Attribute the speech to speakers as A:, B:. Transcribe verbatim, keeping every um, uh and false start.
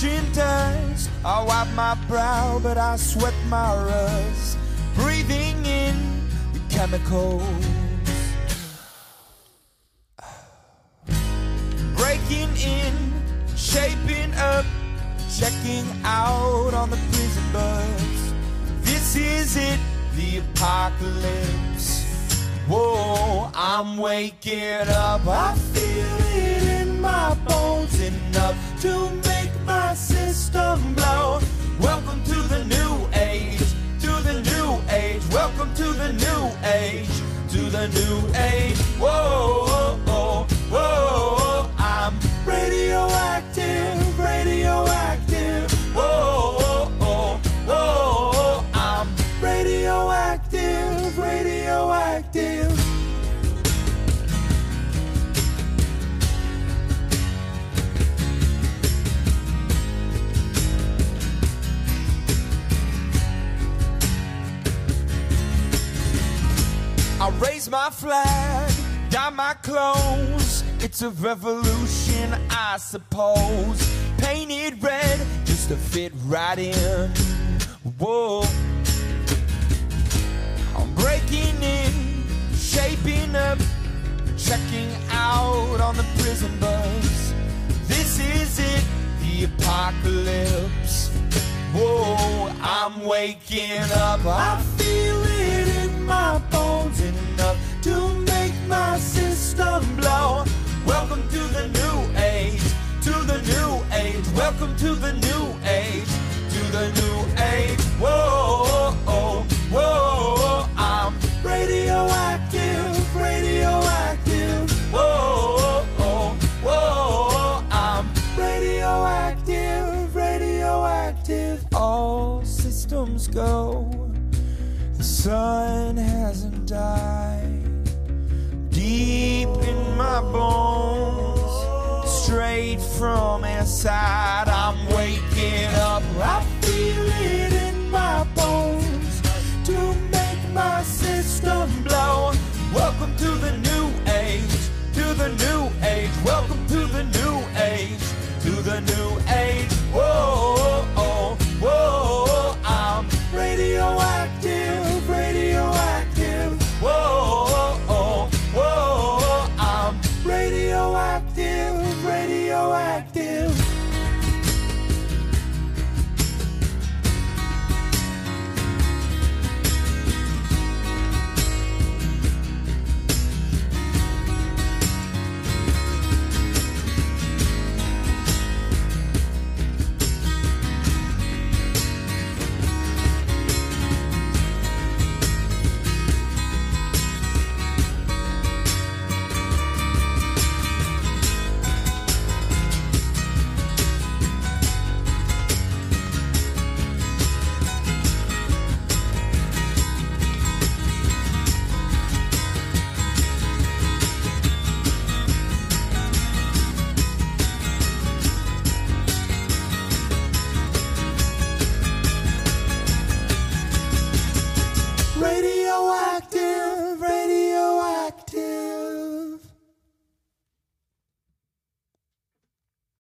A: ocean does. I wipe my brow, but I sweat my rust, breathing in the chemicals, breaking in, shaping up, checking out on the prison bus. This is it, the apocalypse. Whoa, I'm waking up. I feel it in my bones, enough to make my system blow. Welcome to the new age, to the new age. Welcome to the new age, to the new age. Whoa, whoa, whoa, I'm radioactive, radioactive. Whoa, whoa, whoa, I'm radioactive, radioactive. I raise my flag, dye my clothes. It's a revolution, I suppose. Painted red just to fit right in. Whoa. I'm breaking in, shaping up, checking out on the prison bus. This is it, the apocalypse. Whoa, I'm waking up. I feel it in my bones, enough to make my system blow. Welcome to the new age, to the new age. Welcome to the new age, to the new age. Whoa, whoa, whoa, I'm radioactive, radioactive. Whoa, whoa, whoa, I'm radioactive, radioactive. All systems go, the sun hasn't died. Deep in my bones, straight from inside.